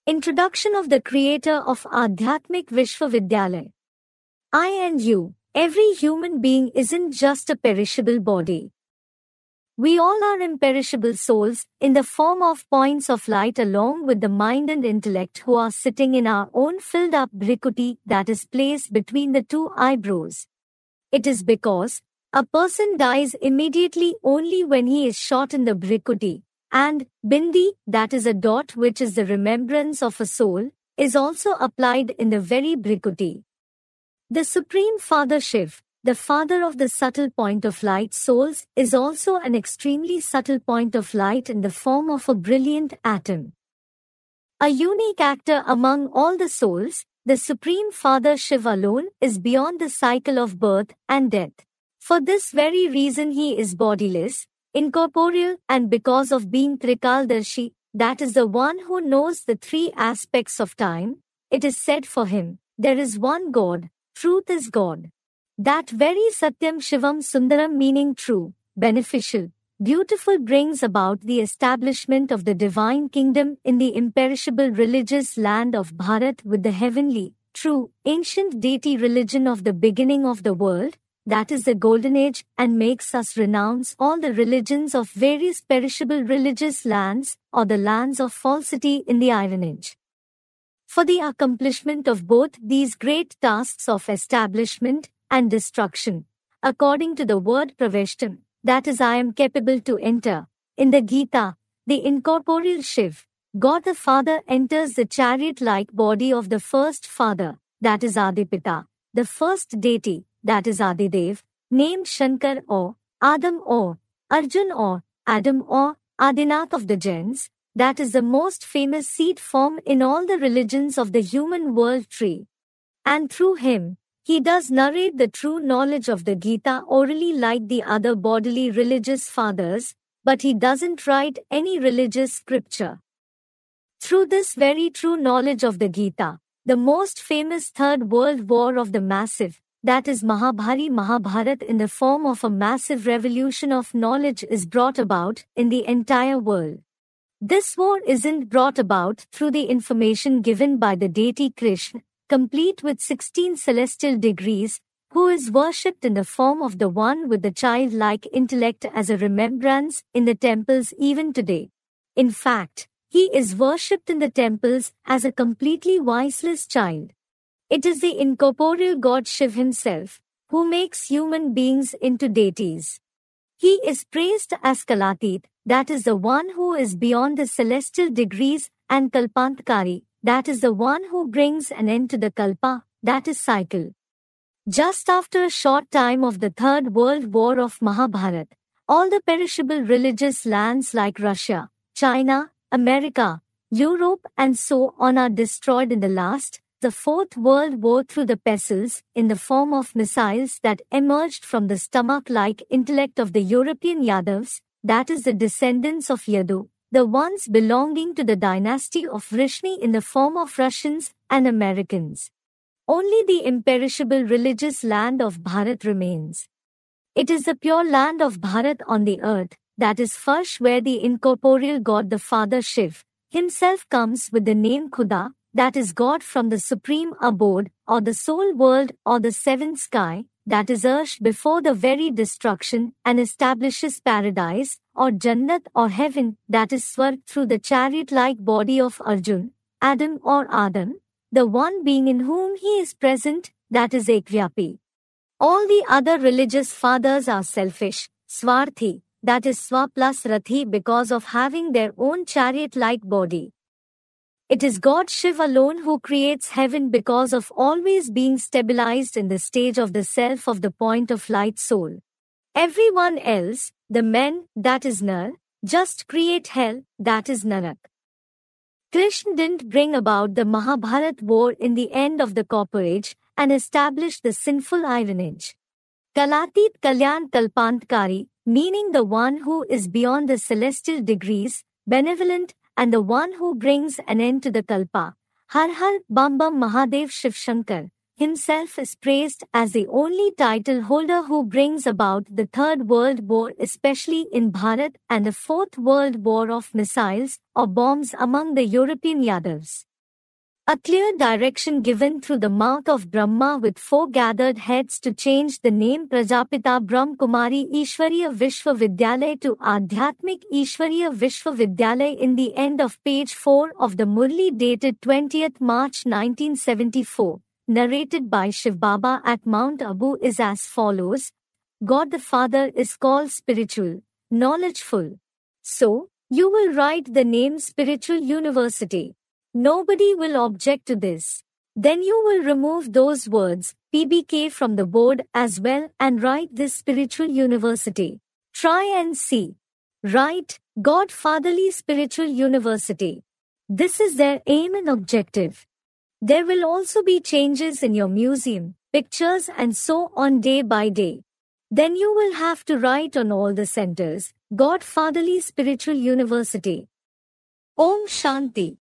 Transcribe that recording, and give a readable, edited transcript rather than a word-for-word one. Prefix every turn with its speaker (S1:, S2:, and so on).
S1: Introduction of the creator of Adhyatmik Vishwavidyalaya. I and you, every human being isn't just a perishable body. We all are imperishable souls, in the form of points of light along with the mind and intellect who are sitting in our own filled-up bhrikuti that is placed between the two eyebrows. It is because a person dies immediately only when he is shot in the bhrikuti, and bindi, that is a dot which is the remembrance of a soul, is also applied in the very bhrikuti. The Supreme Father Shiv, the father of the subtle point of light souls, is also an extremely subtle point of light in the form of a brilliant atom. A unique actor among all the souls, the Supreme Father Shiv alone is beyond the cycle of birth and death. For this very reason he is bodiless, incorporeal, and because of being Trikaldarshi, that is the one who knows the three aspects of time, it is said for him, there is one God, truth is God. That very Satyam Shivam Sundaram meaning true, beneficial, beautiful brings about the establishment of the divine kingdom in the imperishable religious land of Bharat with the heavenly, true, ancient deity religion of the beginning of the world, that is the golden age, and makes us renounce all the religions of various perishable religious lands or the lands of falsity in the iron age. For the accomplishment of both these great tasks of establishment and destruction, according to the word praveshtam, that is I am capable to enter, in the Gita, the incorporeal Shiv, God the Father enters the chariot-like body of the first father, that is Adipita, the first deity, that is Adidev, named Shankar or Adam or Arjun or Adam or Adinath of the Jains, that is the most famous seed form in all the religions of the human world tree. And through him, he does narrate the true knowledge of the Gita orally like the other bodily religious fathers, but he doesn't write any religious scripture. Through this very true knowledge of the Gita, the most famous Third World War of the massive, that is Mahabharat in the form of a massive revolution of knowledge is brought about in the entire world. This war isn't brought about through the information given by the deity Krishna, complete with 16 celestial degrees, who is worshipped in the form of the one with the childlike intellect as a remembrance in the temples even today. In fact, he is worshipped in the temples as a completely voiceless child. It is the incorporeal God Shiv himself, who makes human beings into deities. He is praised as Kalatit, that is the one who is beyond the celestial degrees, and Kalpantakari, that is the one who brings an end to the kalpa, that is cycle. Just after a short time of the Third World War of Mahabharat, all the perishable religious lands like Russia, China, America, Europe and so on are destroyed in the Fourth World War through the pestles in the form of missiles that emerged from the stomach-like intellect of the European Yadavs, that is the descendants of Yadu, the ones belonging to the dynasty of Vrishni in the form of Russians and Americans. Only the imperishable religious land of Bharat remains. It is the pure land of Bharat on the earth, that is Farsh where the incorporeal God the Father Shiv himself comes with the name Khuda, that is God from the supreme abode, or the soul world, or the seventh sky, that is Arsh before the very destruction, and establishes paradise, or Jannat or heaven, that is Swarg through the chariot-like body of Arjun, Adam or Adam, the one being in whom he is present, that is Ekvyapi. All the other religious fathers are selfish, Swarthi, that is Swa plus Rathi because of having their own chariot-like body. It is God Shiv alone who creates heaven because of always being stabilized in the stage of the self of the point of light soul. Everyone else, the men, that is Nar, just create hell, that is Narak. Krishna didn't bring about the Mahabharat war in the end of the Copper Age and establish the sinful Iron Age. Kalatit Kalyan Kalpantakari, meaning the one who is beyond the celestial degrees, benevolent, and the one who brings an end to the Kalpa, Har Har Bam Bam Mahadev Shiv Shankar, himself is praised as the only title holder who brings about the Third World War, especially in Bharat, and the Fourth World War of missiles or bombs among the European Yadavs. A clear direction given through the mouth of Brahma with 4 gathered heads to change the name Prajapita Brahm Kumari Ishwariya Vishwavidyalay to Adhyatmik Ishwariya Vishwavidyalay in the end of page 4 of the Murli dated 20th March 1974, narrated by Shiv Baba at Mount Abu is as follows. God the Father is called spiritual, knowledgeful. So, you will write the name Spiritual University. Nobody will object to this. Then you will remove those words, PBK, from the board as well and write this Spiritual University. Try and see. Write, God Fatherly Spiritual University. This is their aim and objective. There will also be changes in your museum, pictures and so on day by day. Then you will have to write on all the centers, God Fatherly Spiritual University. Om Shanti.